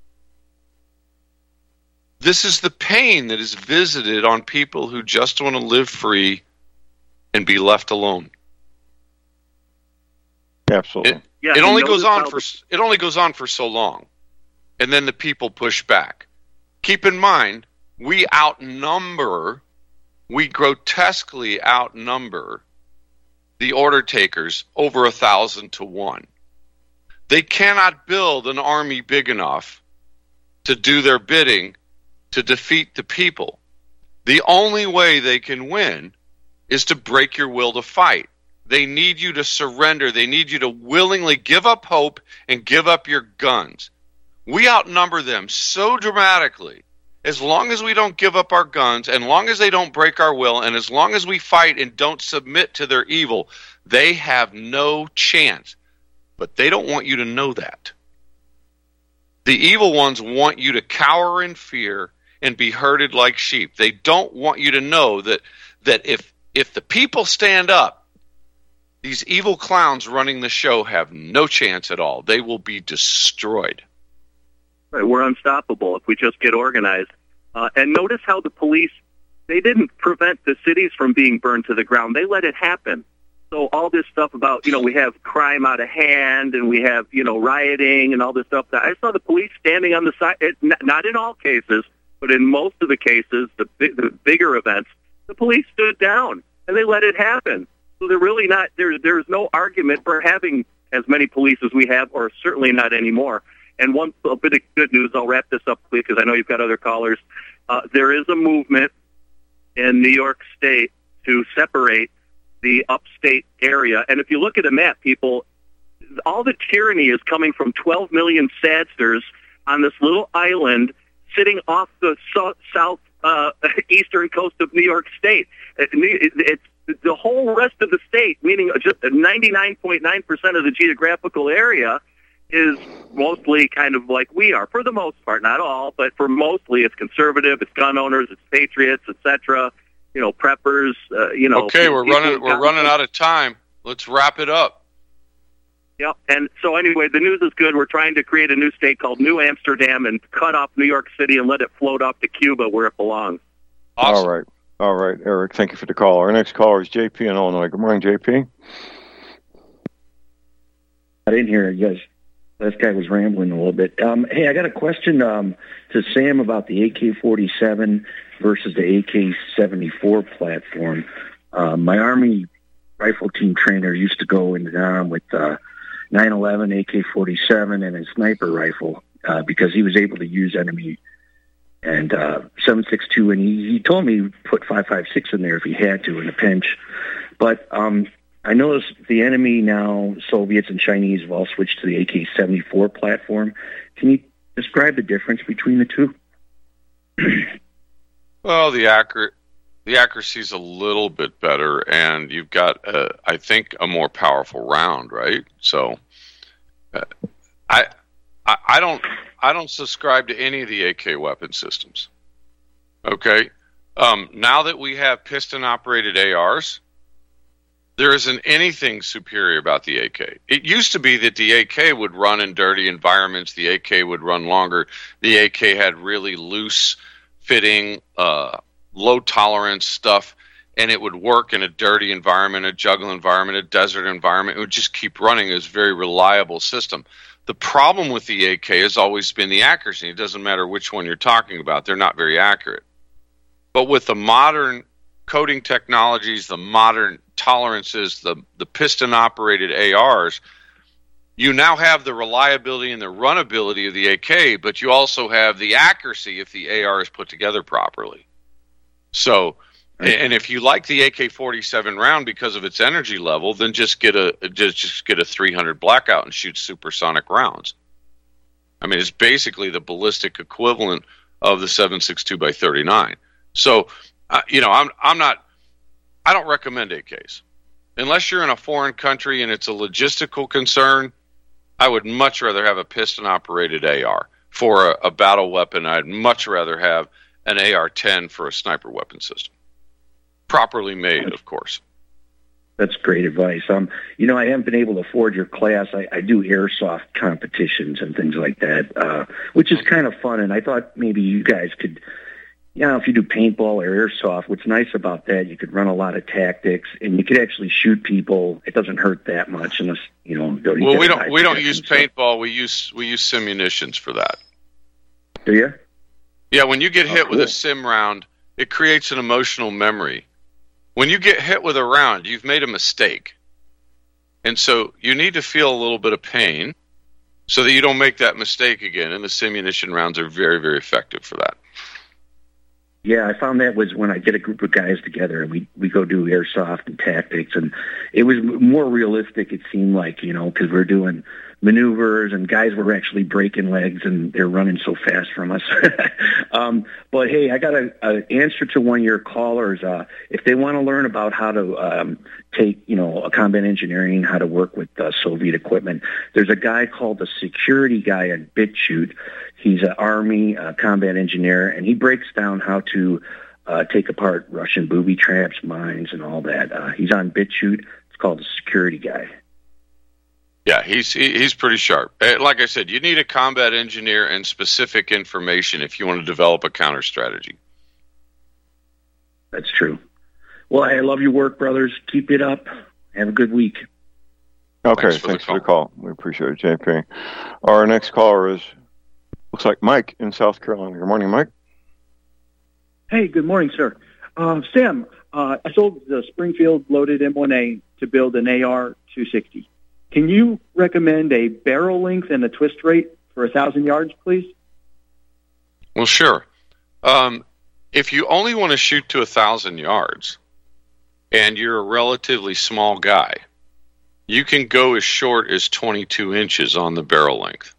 This is the pain that is visited on people who just want to live free and be left alone. Absolutely. It, yeah, it only goes on for it only goes on for so long, and then the people push back. Keep in mind, we outnumber, we grotesquely outnumber the order takers over a thousand to one. They cannot build an army big enough to do their bidding to defeat the people. The only way they can win is to break your will to fight. They need you to surrender. They need you to willingly give up hope and give up your guns. We outnumber them so dramatically. As long as we don't give up our guns, and long as they don't break our will, and as long as we fight and don't submit to their evil, they have no chance. But they don't want you to know that. The evil ones want you to cower in fear and be herded like sheep. They don't want you to know that that if if the people stand up, these evil clowns running the show have no chance at all. They will be destroyed. Right, we're unstoppable if we just get organized. Uh, and notice how the police, they didn't prevent the cities from being burned to the ground. They let it happen. So all this stuff about, you know, we have crime out of hand and we have, you know, rioting and all this stuff. I saw the police standing on the side, it, not in all cases, but in most of the cases, the, the bigger events, the police stood down and they let it happen. So they're really not, there, there's no argument for having as many police as we have, or certainly not anymore. And one a bit of good news, I'll wrap this up quick because I know you've got other callers. Uh, there is a movement in New York State to separate the upstate area. And if you look at a map, people, all the tyranny is coming from twelve million sadsters on this little island sitting off the so- south uh, eastern coast of New York State. It, it, it's the whole rest of the state, meaning just ninety-nine point nine percent of the geographical area, is mostly kind of like we are, for the most part, not all, but for mostly it's conservative, it's gun owners, it's patriots, et cetera. You know, preppers. Uh, you know. Okay, we're running. We're running out of time. Let's wrap it up. Yep. And so anyway, the news is good. We're trying to create a new state called New Amsterdam and cut off New York City and let it float off to Cuba where it belongs. Awesome. All right. All right, Eric. Thank you for the call. Our next caller is J P in Illinois. Good morning, J P. I didn't hear you guys. This guy was rambling a little bit. Um, hey, I got a question um, to Sam about the A K forty-seven. versus the A K seventy-four platform. Uh, my Army rifle team trainer used to go into town with uh, nine eleven, A K forty-seven, and a sniper rifle uh, because he was able to use enemy and uh, seven six two, and he, he told me put five five six in there if he had to in a pinch. But um, I noticed the enemy now, Soviets and Chinese, have all switched to the A K seventy-four platform. Can you describe the difference between the two? Well, the accurate the accuracy is a little bit better, and you've got, uh, I think, a more powerful round, right? So, uh, I, I I don't I don't subscribe to any of the A K weapon systems. Okay, um, now that we have piston-operated A Rs, there isn't anything superior about the A K. It used to be that the A K would run in dirty environments, the A K would run longer, the A K had really loose-fitting, uh, low-tolerance stuff, and it would work in a dirty environment, a jungle environment, a desert environment. It would just keep running. It was a very reliable system. The problem with the A K has always been the accuracy. It doesn't matter which one you're talking about. They're not very accurate. But with the modern coating technologies, the modern tolerances, the, the piston-operated A Rs, you now have the reliability and the runability of the A K, but you also have the accuracy if the A R is put together properly. So, and if you like the A K forty-seven round because of its energy level, then just get a just, just get a three hundred Blackout and shoot supersonic rounds. I mean, it's basically the ballistic equivalent of the seven six two by thirty-nine. So, uh, you know, I'm I'm not, I don't recommend A Ks. Unless you're in a foreign country and it's a logistical concern, I would much rather have a piston-operated A R for a, a battle weapon. I'd much rather have an A R ten for a sniper weapon system. Properly made, of course. That's great advice. Um, you know, I haven't been able to afford your class. I, I do airsoft competitions and things like that, uh, which is kind of fun. And I thought maybe you guys could, you know, if you do paintball or airsoft, what's nice about that, you could run a lot of tactics and you could actually shoot people. It doesn't hurt that much unless, you know. Don't well, we don't we don't use paintball. We use we use simunitions for that. Do you? Yeah, when you get oh, hit cool. with a sim round, it creates an emotional memory. When you get hit with a round, you've made a mistake. And so you need to feel a little bit of pain so that you don't make that mistake again. And the simunition rounds are very, very effective for that. Yeah, I found that was when I get a group of guys together and we, we go do airsoft and tactics. And it was more realistic, it seemed like, you know, because we're doing maneuvers and guys were actually breaking legs and they're running so fast from us. um, but, hey, I got an answer to one of your callers. Uh, if they want to learn about how to um, take, you know, a combat engineering, how to work with uh, Soviet equipment, there's a guy called the security guy at BitChute. He's an Army uh, combat engineer, and he breaks down how to uh, take apart Russian booby traps, mines, and all that. Uh, he's on BitChute. It's called the security guy. Yeah, he's he, he's pretty sharp. Like I said, you need a combat engineer and specific information if you want to develop a counter strategy. That's true. Well, I love your work, brothers. Keep it up. Have a good week. Okay, thanks for, thanks the, for the call. We appreciate it, J P. Our next caller is, looks like Mike in South Carolina. Good morning, Mike. Hey, good morning, sir. Uh, Sam, uh, I sold the Springfield loaded M one A to build an A R two sixty. Can you recommend a barrel length and a twist rate for one thousand yards, please? Well, sure. Um, if you only want to shoot to one thousand yards and you're a relatively small guy, you can go as short as twenty-two inches on the barrel length.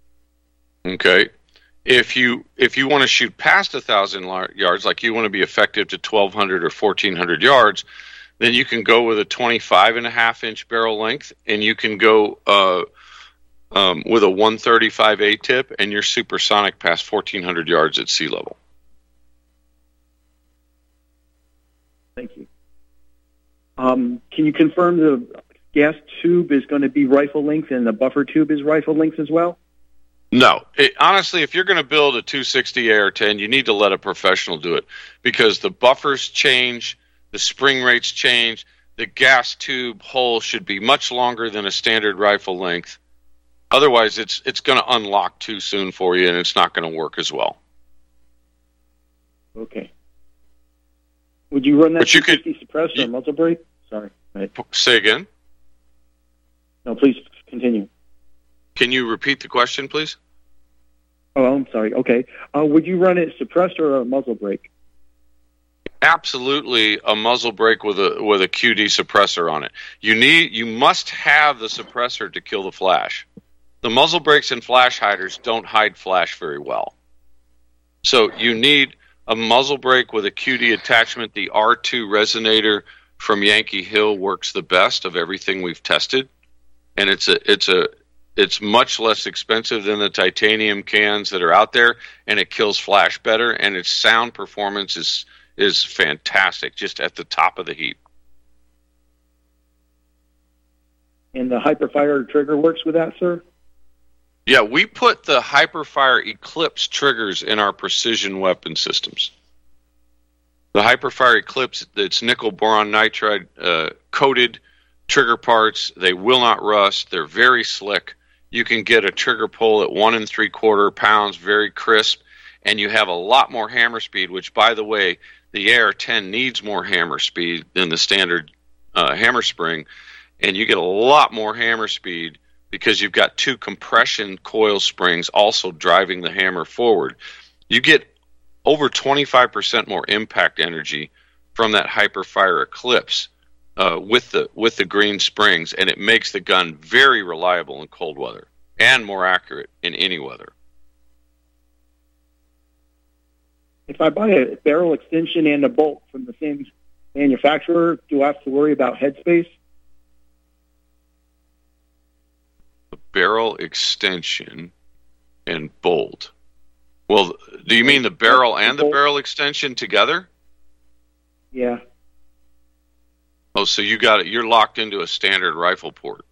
Okay? If you if you want to shoot past one thousand yards, like you want to be effective to twelve hundred or fourteen hundred yards, then you can go with a twenty-five and a half inch barrel length, and you can go uh, um, with a one thirty-five A tip, and you're supersonic past fourteen hundred yards at sea level. Thank you. Um, can you confirm the gas tube is going to be rifle length and the buffer tube is rifle length as well? No. It, honestly, if you're going to build a two sixty A R ten, you need to let a professional do it because the buffers change, the spring rates change, the gas tube hole should be much longer than a standard rifle length. Otherwise, it's it's going to unlock too soon for you, and it's not going to work as well. Okay. Would you run that But you two sixty suppressor or muzzle brake? Sorry. Right. Say again? No, please continue. Can you repeat the question, please? Oh, I'm sorry. Okay. Uh, would you run it suppressor or a muzzle brake? Absolutely, a muzzle brake with a with a Q D suppressor on it. You need, you must have the suppressor to kill the flash. The muzzle brakes and flash hiders don't hide flash very well. So you need a muzzle brake with a Q D attachment. The R two resonator from Yankee Hill works the best of everything we've tested, and it's a it's a it's much less expensive than the titanium cans that are out there, and it kills flash better, and its sound performance is is fantastic, just at the top of the heap. And the Hyperfire trigger works with that, sir? Yeah, we put the Hyperfire Eclipse triggers in our precision weapon systems. The Hyperfire Eclipse, it's nickel boron nitride uh, coated trigger parts. They will not rust. They're very slick. You can get a trigger pull at one and three quarter pounds, very crisp, and you have a lot more hammer speed, which, by the way, the A R ten needs more hammer speed than the standard uh, hammer spring, and you get a lot more hammer speed because you've got two compression coil springs also driving the hammer forward. You get over twenty-five percent more impact energy from that Hyperfire Eclipse uh, with the with the green springs, and it makes the gun very reliable in cold weather and more accurate in any weather. If I buy a barrel extension and a bolt from the same manufacturer, do I have to worry about headspace? The barrel extension and bolt. Well, do you mean the barrel and the barrel extension together? Yeah. Oh, so you got it. You're locked into a standard rifle port.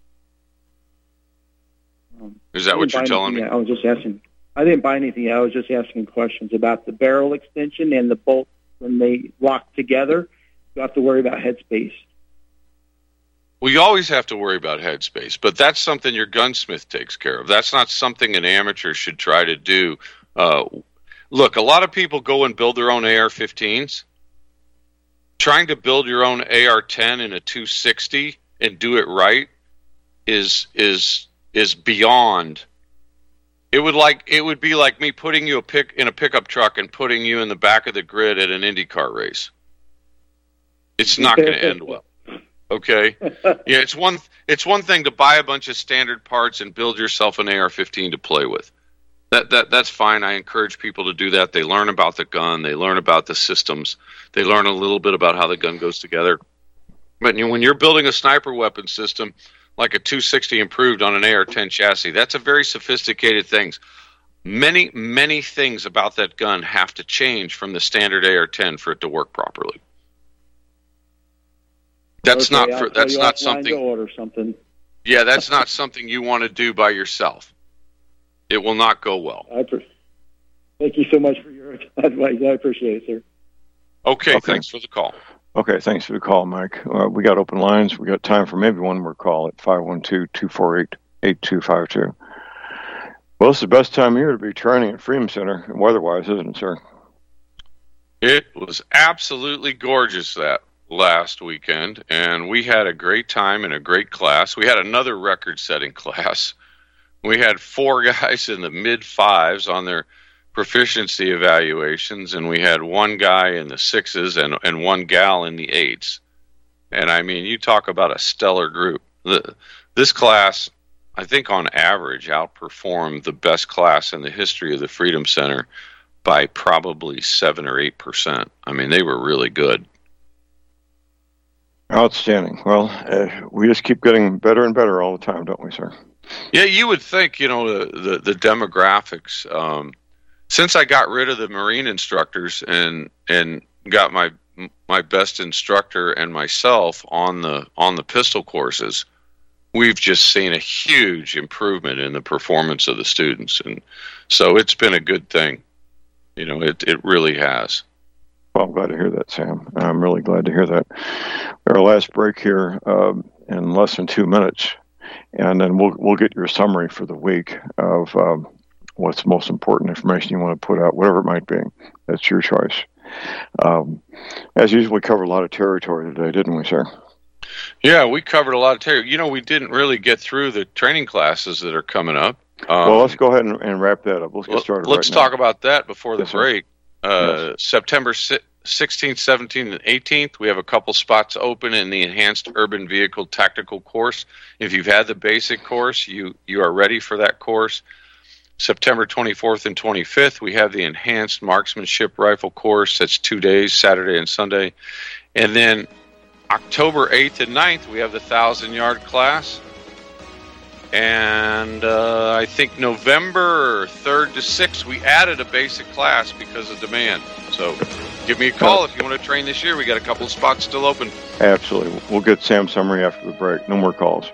Um, Is that what you're telling me? I was just asking. I didn't buy anything. I was just asking questions about the barrel extension and the bolt when they lock together. You have to worry about headspace. Well, you always have to worry about headspace, but that's something your gunsmith takes care of. That's not something an amateur should try to do. Uh, look, a lot of people go and build their own A R fifteens. Trying to build your own A R ten in a two sixty and do it right is is is beyond. It would like it would be like me putting you a pick in a pickup truck and putting you in the back of the grid at an IndyCar race. It's not going to end well. Okay, yeah, it's one it's one thing to buy a bunch of standard parts and build yourself an A R fifteen to play with. That that that's fine. I encourage people to do that. They learn about the gun. They learn about the systems. They learn a little bit about how the gun goes together. But you know, when you're building a sniper weapon system like a two sixty improved on an A R ten chassis, that's a very sophisticated thing. Many, many things about that gun have to change from the standard A R ten for it to work properly. That's okay, not for, I'll that's you not offline something. to order something. Yeah, that's not something you want to do by yourself. It will not go well. I pre- Thank you so much for your advice. I appreciate it, sir. Okay, Okay. thanks for the call. Okay, thanks for the call, Mike. Uh, we got open lines. We got time for maybe one more call at five one two, two four eight, eight two five two. Well, it's the best time of year to be training at Freedom Center, weather-wise, isn't it, sir? It was absolutely gorgeous that last weekend, and we had a great time in a great class. We had another record-setting class. We had four guys in the mid-fives on their proficiency evaluations, and we had one guy in the sixes and, and one gal in the eights. And, I mean, you talk about a stellar group. The, this class, I think on average, outperformed the best class in the history of the Freedom Center by probably seven or eight percent. I mean, they were really good. Outstanding. Well, uh, we just keep getting better and better all the time, don't we, sir? Yeah, you would think, you know, the, the, the demographics. Um, since I got rid of the Marine instructors and and got my my best instructor and myself on the on the pistol courses, we've just seen a huge improvement in the performance of the students, and so it's been a good thing. You know, it it really has. Well, I'm glad to hear that, Sam. I'm really glad to hear that. Our last break here um, in less than two minutes, and then we'll we'll get your summary for the week of um, what's the most important information you want to put out, whatever it might be. That's your choice. Um, as usual, we covered a lot of territory today, didn't we, sir? Yeah, we covered a lot of territory. You know, we didn't really get through the training classes that are coming up. Um, well, let's go ahead and, and wrap that up. Let's get started. Let's right talk now. about that before the Yes, sir. break. Uh, Yes. September sixteenth, seventeenth, and eighteenth, we have a couple spots open in the Enhanced Urban Vehicle Tactical course. If you've had the basic course, you, you are ready for that course. September twenty-fourth and twenty-fifth, we have the Enhanced Marksmanship Rifle course. That's two days, Saturday and Sunday. And then October eighth and ninth, we have the thousand-yard class. And uh, I think November third to sixth, we added a basic class because of demand. So give me a call if you want to train this year. We got a couple of spots still open. Absolutely. We'll get Sam's summary after the break. No more calls.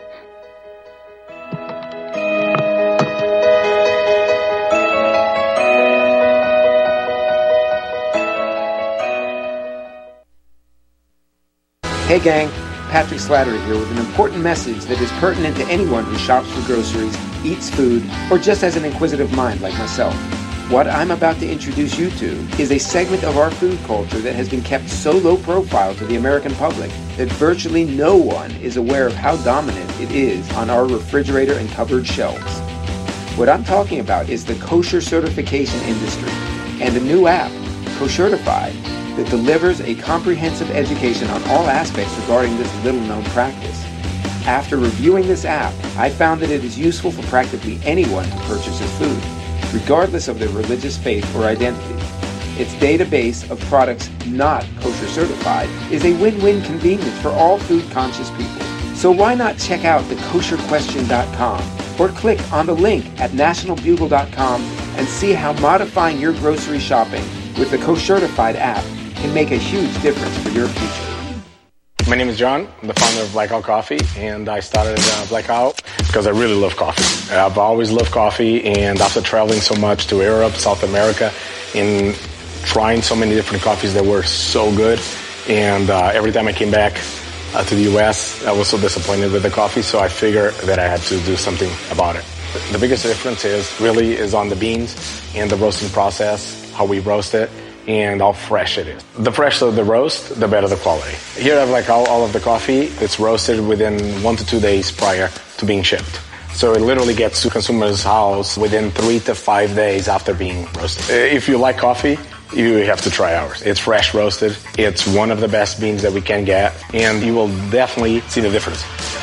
Hey gang, Patrick Slattery here with an important message that is pertinent to anyone who shops for groceries, eats food, or just has an inquisitive mind like myself. What I'm about to introduce you to is a segment of our food culture that has been kept so low profile to the American public that virtually no one is aware of how dominant it is on our refrigerator and cupboard shelves. What I'm talking about is the kosher certification industry and a new app, Koshertified, that delivers a comprehensive education on all aspects regarding this little-known practice. After reviewing this app, I found that it is useful for practically anyone who purchases food, regardless of their religious faith or identity. Its database of products not kosher certified is a win-win convenience for all food-conscious people. So why not check out the kosher question dot com or click on the link at national bugle dot com and see how modifying your grocery shopping with the Koshertified app can make a huge difference for your future. My name is John. I'm the founder of Blackout Coffee, and I started uh, Blackout because I really love coffee. I've always loved coffee, and after traveling so much to Europe, South America, and trying so many different coffees that were so good, and uh, every time I came back uh, to the U S, I was so disappointed with the coffee, so I figured that I had to do something about it. The biggest difference is really is on the beans and the roasting process, how we roast it, and how fresh it is. The fresher the roast, the better the quality. Here I have like all, all of the coffee. It's roasted within one to two days prior to being shipped. So it literally gets to consumers' house within three to five days after being roasted. If you like coffee, you have to try ours. It's fresh roasted. It's one of the best beans that we can get, and you will definitely see the difference.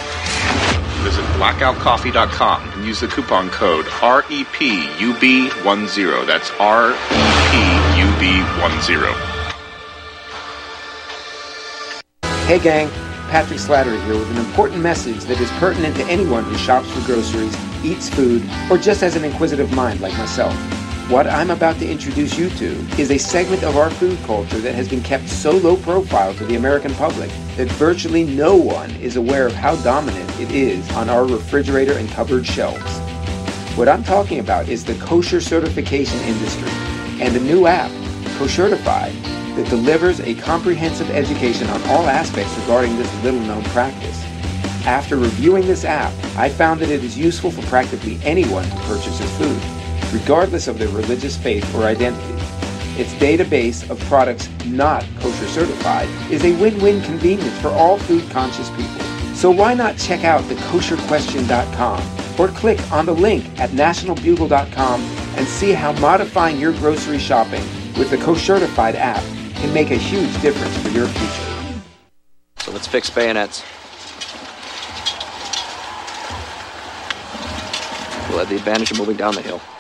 Visit blackout coffee dot com and use the coupon code R E P U B ten. That's R E P U B ten. Hey gang, Patrick Slattery here with an important message that is pertinent to anyone who shops for groceries, eats food, or just has an inquisitive mind like myself. What I'm about to introduce you to is a segment of our food culture that has been kept so low profile to the American public that virtually no one is aware of how dominant it is on our refrigerator and cupboard shelves. What I'm talking about is the kosher certification industry and a new app, Koshertified, that delivers a comprehensive education on all aspects regarding this little-known practice. After reviewing this app, I found that it is useful for practically anyone who purchases food, regardless of their religious faith or identity. Its database of products not kosher certified is a win-win convenience for all food-conscious people. So why not check out the kosher question dot com or click on the link at national bugle dot com and see how modifying your grocery shopping with the Koshertified app can make a huge difference for your future. So let's fix bayonets. We'll have the advantage of moving down the hill.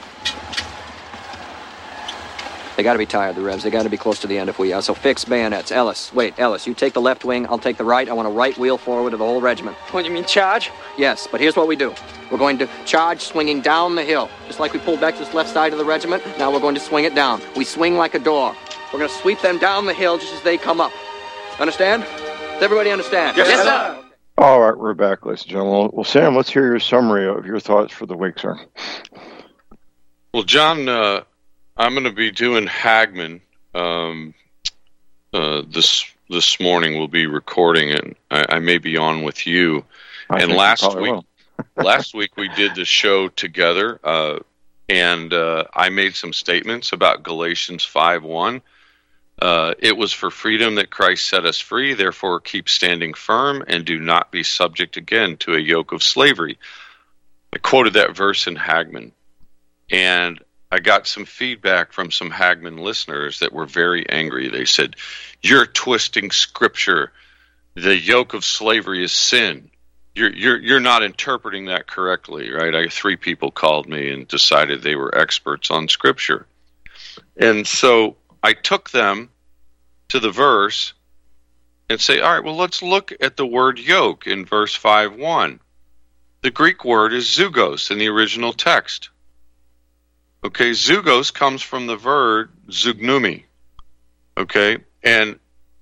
They got to be tired, the revs. They got to be close to the end if we are. So fix bayonets. Ellis, wait, Ellis, you take the left wing. I'll take the right. I want a right wheel forward of the whole regiment. What, you mean charge? Yes, but here's what we do. We're going to charge swinging down the hill. Just like we pulled back this left side of the regiment, now we're going to swing it down. We swing like a door. We're going to sweep them down the hill just as they come up. Understand? Does everybody understand? Yes, yes sir. All right, we're back, ladies and gentlemen. Well, Sam, let's hear your summary of your thoughts for the week, sir. Well, John, uh, I'm going to be doing Hagman um, uh, this this morning. We'll be recording it. I, I may be on with you. I and last week, last week we did the show together, uh, and uh, I made some statements about Galatians five one. Uh, it was for freedom that Christ set us free, therefore keep standing firm and do not be subject again to a yoke of slavery. I quoted that verse in Hagmann, and I got some feedback from some Hagmann listeners that were very angry. They said, "You're twisting Scripture. The yoke of slavery is sin. You're you're you're not interpreting that correctly," right? I, three people called me and decided they were experts on Scripture, and so I took them to the verse and say, all right, well, let's look at the word yoke in verse five one. The Greek word is zugos in the original text. Okay, zugos comes from the verb zugnumi. Okay, and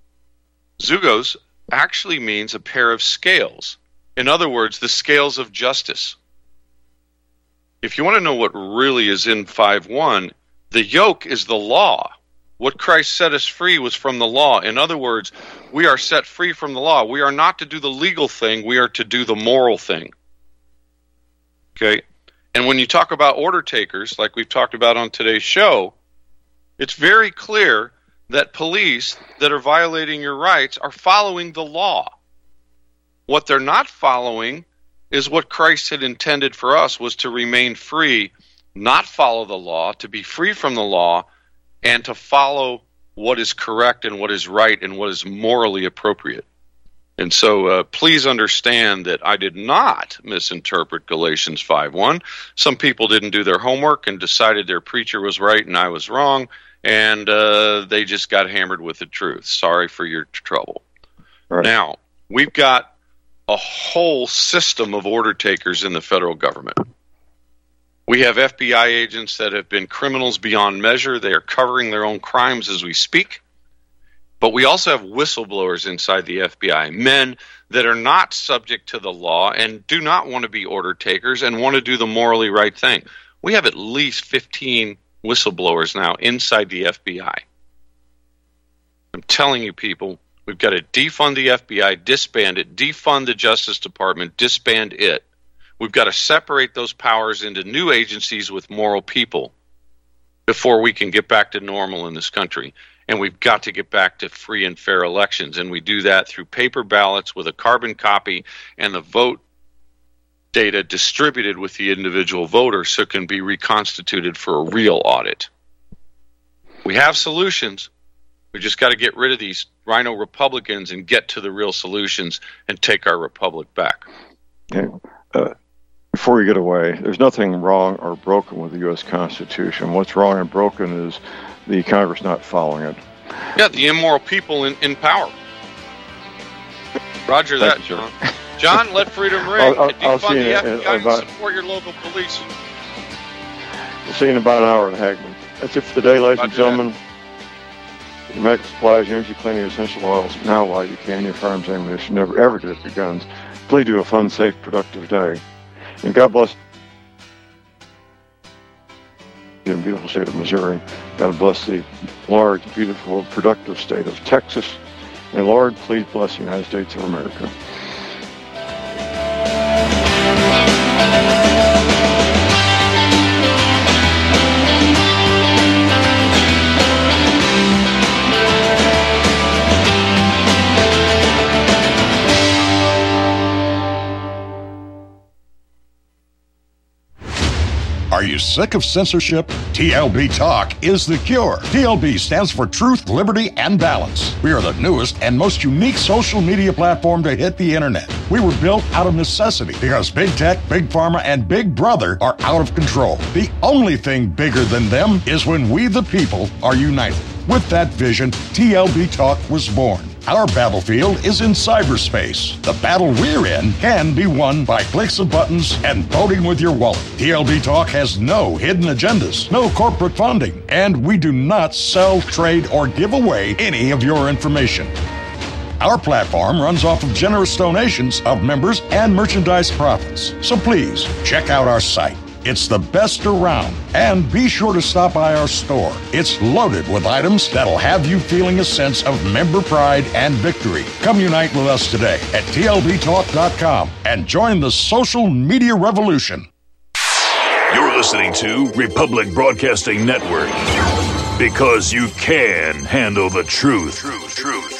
zugos actually means a pair of scales. In other words, the scales of justice. If you want to know what really is in five one, the yoke is the law. What Christ set us free was from the law. In other words, we are set free from the law. We are not to do the legal thing. We are to do the moral thing. Okay? And when you talk about order takers, like we've talked about on today's show, it's very clear that police that are violating your rights are following the law. What they're not following is what Christ had intended for us, was to remain free, not follow the law, to be free from the law, and to follow what is correct and what is right and what is morally appropriate. And so uh, please understand that I did not misinterpret Galatians five one. Some people didn't do their homework and decided their preacher was right and I was wrong, and uh, they just got hammered with the truth. Sorry for your trouble. Right. Now, we've got a whole system of order takers in the federal government. We have F B I agents that have been criminals beyond measure. They are covering their own crimes as we speak. But we also have whistleblowers inside the F B I, men that are not subject to the law and do not want to be order takers and want to do the morally right thing. We have at least fifteen whistleblowers now inside the F B I. I'm telling you, people, we've got to defund the F B I, disband it, defund the Justice Department, disband it. We've got to separate those powers into new agencies with moral people before we can get back to normal in this country. And we've got to get back to free and fair elections. And we do that through paper ballots with a carbon copy and the vote data distributed with the individual voter so it can be reconstituted for a real audit. We have solutions. We just got to get rid of these rhino Republicans and get to the real solutions and take our republic back. Okay. Uh, before we get away, there's nothing wrong or broken with the U S Constitution. What's wrong and broken is the Congress not following it. Yeah, the immoral people in, in power. Roger that, Thank you, John. John, let freedom ring. I'll, I'll, I'll Defund see you the F B I in about, and support your local police. We'll see you in about an hour in Hagmann. That's it for the day, ladies Roger and gentlemen. Your medical supplies, energy, cleaning, essential oils. Now, while you can, your firearms ammunition. Never ever give up your guns. Please do a fun, safe, productive day. And God bless the beautiful state of Missouri. God bless the large, beautiful, productive state of Texas. And Lord, please bless the United States of America. Are you sick of censorship? T L B Talk is the cure. T L B stands for Truth, Liberty, and Balance. We are the newest and most unique social media platform to hit the internet. We were built out of necessity because Big Tech, Big Pharma, and Big Brother are out of control. The only thing bigger than them is when we, the people, are united. With that vision, T L B Talk was born. Our battlefield is in cyberspace. The battle we're in can be won by clicks of buttons and voting with your wallet. T L B Talk has no hidden agendas, no corporate funding, and we do not sell, trade, or give away any of your information. Our platform runs off of generous donations of members and merchandise profits. So please, check out our site. It's the best around. And be sure to stop by our store. It's loaded with items that'll have you feeling a sense of member pride and victory. Come unite with us today at T L B talk dot com and join the social media revolution. You're listening to Republic Broadcasting Network. Because you can handle the truth. Truth, truth.